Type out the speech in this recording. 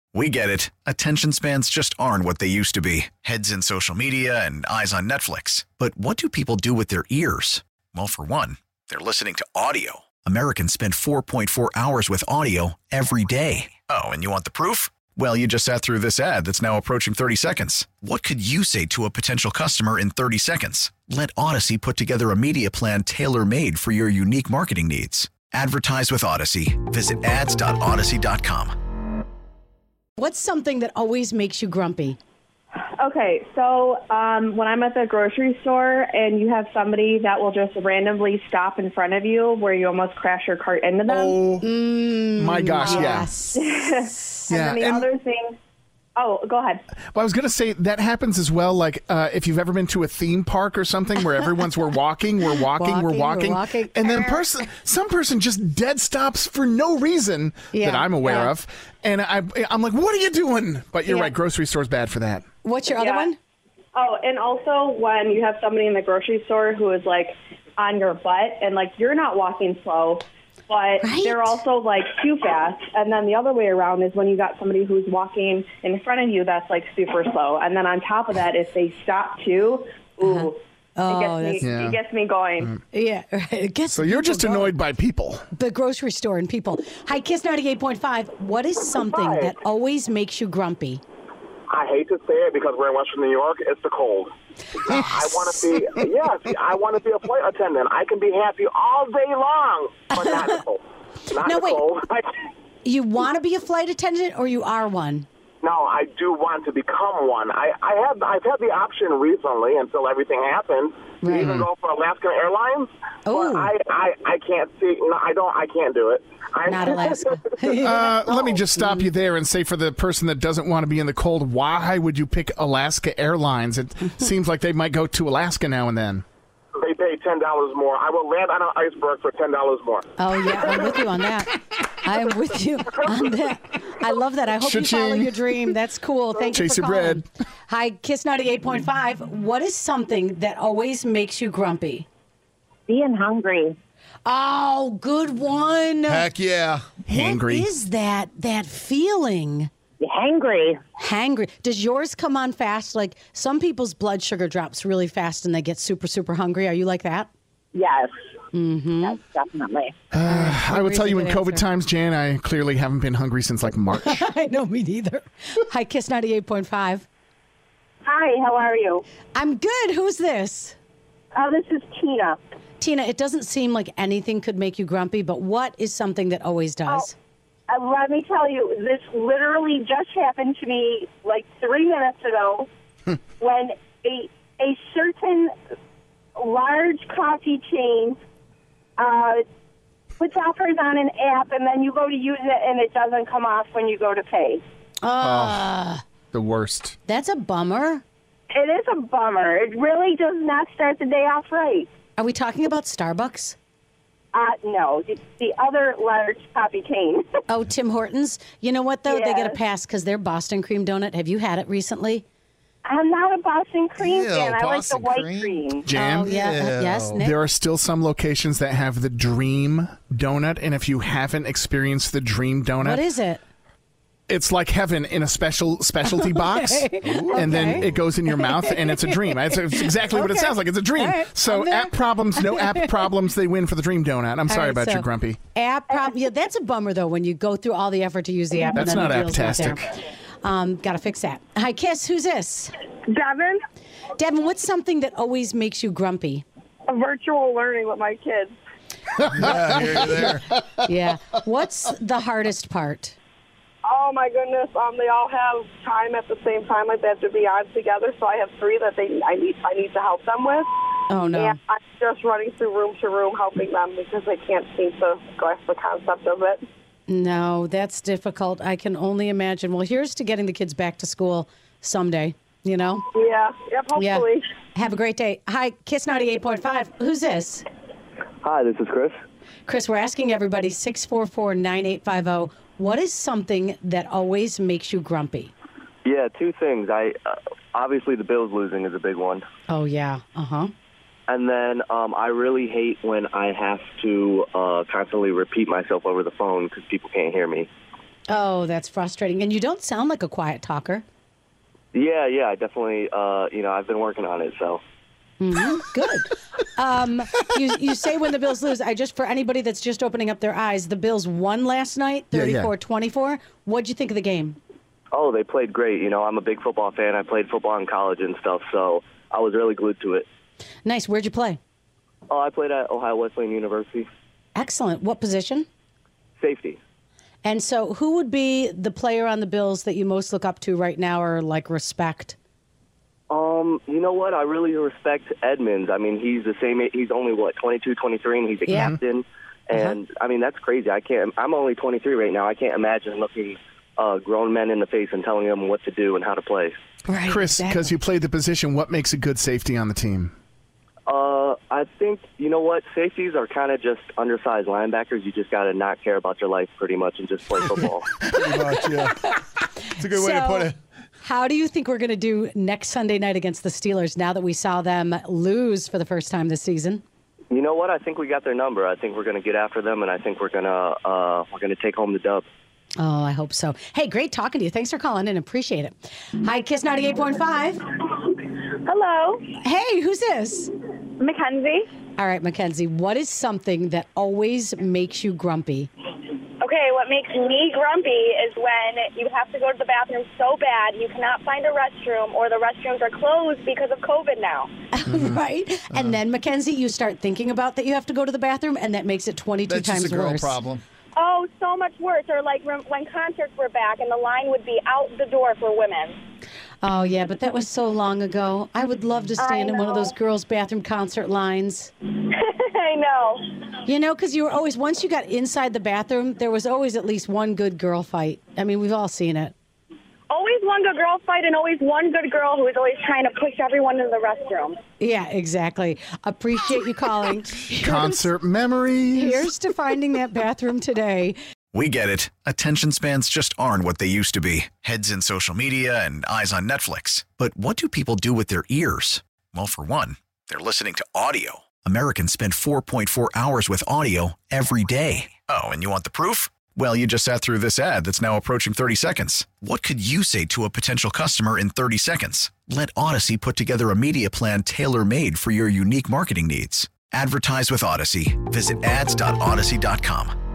We get it. Attention spans just aren't what they used to be. Heads in social media and eyes on Netflix. But what do people do with their ears? Well, for one, they're listening to audio. Americans spend 4.4 hours with audio every day. Oh, and you want the proof? Well, you just sat through this ad that's now approaching 30 seconds. What could you say to a potential customer in 30 seconds? Let Odyssey put together a media plan tailor-made for your unique marketing needs. Advertise with Odyssey. Visit ads.odyssey.com. What's something that always makes you grumpy? Okay, so when I'm at the grocery store and you have somebody that will just randomly stop in front of you where you almost crash your cart into them. Oh, my gosh, yes. And then the other thing... Oh, go ahead. Well, I was going to say that happens as well. Like if you've ever been to a theme park or something where everyone's we're walking. And then some person just dead stops for no reason that I'm aware of. And I'm like, what are you doing? But you're right. Grocery store's bad for that. What's your other one? Oh, and also when you have somebody in the grocery store who is like on your butt and like you're not walking slow, but they're also like too fast. And then the other way around is when you got somebody who's walking in front of you that's like super slow. And then on top of that, if they stop too, ooh, it gets me going. Yeah, it gets so you're just annoyed by people. The grocery store and people. Hi, Kiss 98.5. What is something that always makes you grumpy? I hate to say it because we're in Western New York. It's the cold. I want to be a flight attendant. I can be happy all day long, but not the cold. Cold. You want to be a flight attendant or you are one? No, I do want to become one. I've had the option recently until everything happened to even go for Alaska Airlines. Oh, but I can't see. No, I can't do it. Not Alaska. Let me just stop you there and say, for the person that doesn't want to be in the cold, why would you pick Alaska Airlines? It seems like they might go to Alaska now and then. They pay $10 more. I will land on an iceberg for $10 more. Oh, yeah, I'm with you on that. I am with you on that. I love that. I hope you follow your dream. That's cool. Thank you for calling. Chase your bread. Hi, Kiss 98.5. What is something that always makes you grumpy? Being hungry. Oh, good one. Heck yeah. Hangry. What is that feeling? Hangry. Does yours come on fast? Like some people's blood sugar drops really fast and they get super, super hungry. Are you like that? Yes. Mm-hmm. Yes, definitely. I will tell you in COVID times, Jan, I clearly haven't been hungry since like March. I know, me neither. Hi, Kiss 98.5. Hi, how are you? I'm good. Who's this? This is Tina. Tina, it doesn't seem like anything could make you grumpy, but what is something that always does? Let me tell you, this literally just happened to me like 3 minutes ago when a certain large coffee chain puts offers on an app, and then you go to use it, and it doesn't come off when you go to pay. The worst. That's a bummer. It is a bummer. It really does not start the day off right. Are we talking about Starbucks? No, the other large coffee chain. Oh, Tim Hortons? You know what, though? Yes. They get a pass because their Boston cream donut. Have you had it recently? I'm not a Boston cream fan. I like the Boston white cream? cream. Jan? Oh, yeah. Yes, Nick? There are still some locations that have the Dream Donut, and if you haven't experienced the Dream Donut... What is it? It's like heaven in a specialty box, and then it goes in your mouth, and it's a dream. It's exactly what it sounds like. It's a dream. Right. So app problems, no app problems, they win for the Dream Donut. I'm sorry about you, Grumpy. App problem. Yeah, that's a bummer, though, when you go through all the effort to use the app. That's and then not the deal's app-tastic. Got to fix that. Hi, Kiss. Who's this? Devin, Devin, what's something that always makes you grumpy? virtual learning with my kids. Yeah, I hear you there. Yeah. What's the hardest part? Oh my goodness! They all have time at the same time, like they have to be on together. So I have three that I need to help them with. Oh no! And I'm just running through room to room helping them because they can't seem to grasp the concept of it. No, that's difficult. I can only imagine. Well, here's to getting the kids back to school someday. You know? Yeah. Yep. Hopefully. Yeah. Have a great day. Hi, Kiss 98.5. Who's this? Hi, this is Chris. Chris, we're asking everybody 644-9850. What is something that always makes you grumpy? Yeah, two things. Obviously the Bills losing is a big one. Oh, yeah. Uh-huh. And then I really hate when I have to constantly repeat myself over the phone because people can't hear me. Oh, that's frustrating. And you don't sound like a quiet talker. Yeah, I definitely, I've been working on it, so. Mm-hmm. Good. You say when the Bills lose, for anybody that's just opening up their eyes, the Bills won last night, 34-24. What'd you think of the game? Oh, they played great. I'm a big football fan. I played football in college and stuff, so I was really glued to it. Nice. Where'd you play? Oh, I played at Ohio Wesleyan University. Excellent. What position? Safety. And so who would be the player on the Bills that you most look up to right now or respect? You know what? I really respect Edmonds. I mean, he's the same. He's only 22, 23, and he's a captain. And I mean, that's crazy. I'm only 23 right now. I can't imagine looking grown men in the face and telling them what to do and how to play. Right, Chris, because you played the position, what makes a good safety on the team? I think, you know what, safeties are kind of just undersized linebackers. You just got to not care about your life pretty much and just play football. Pretty much, yeah. It's a good way to put it. How do you think we're going to do next Sunday night against the Steelers now that we saw them lose for the first time this season? You know what? I think we got their number. I think we're going to get after them, and I think we're going to take home the dub. Oh, I hope so. Hey, great talking to you. Thanks for calling in. Appreciate it. Hi, Kiss 98.5. Hello. Hey, who's this? Mackenzie. All right, Mackenzie, what is something that always makes you grumpy? Okay, what makes me grumpy is when you have to go to the bathroom so bad you cannot find a restroom or the restrooms are closed because of COVID now. Right? And then, Mackenzie, you start thinking about that you have to go to the bathroom, and that makes it 22 times worse. That's just a girl problem. Oh, so much worse. Or like when concerts were back and the line would be out the door for women. Oh, yeah, but that was so long ago. I would love to stand in one of those girls' bathroom concert lines. I know. Because you were always, once you got inside the bathroom, there was always at least one good girl fight. I mean, we've all seen it. Always one good girl fight and always one good girl who is always trying to push everyone into the restroom. Yeah, exactly. Appreciate you calling. Concert memories. Here's to finding that bathroom today. We get it. Attention spans just aren't what they used to be. Heads in social media and eyes on Netflix. But what do people do with their ears? Well, for one, they're listening to audio. Americans spend 4.4 hours with audio every day. Oh, and you want the proof? Well, you just sat through this ad that's now approaching 30 seconds. What could you say to a potential customer in 30 seconds? Let Odyssey put together a media plan tailor-made for your unique marketing needs. Advertise with Odyssey. Visit ads.odyssey.com.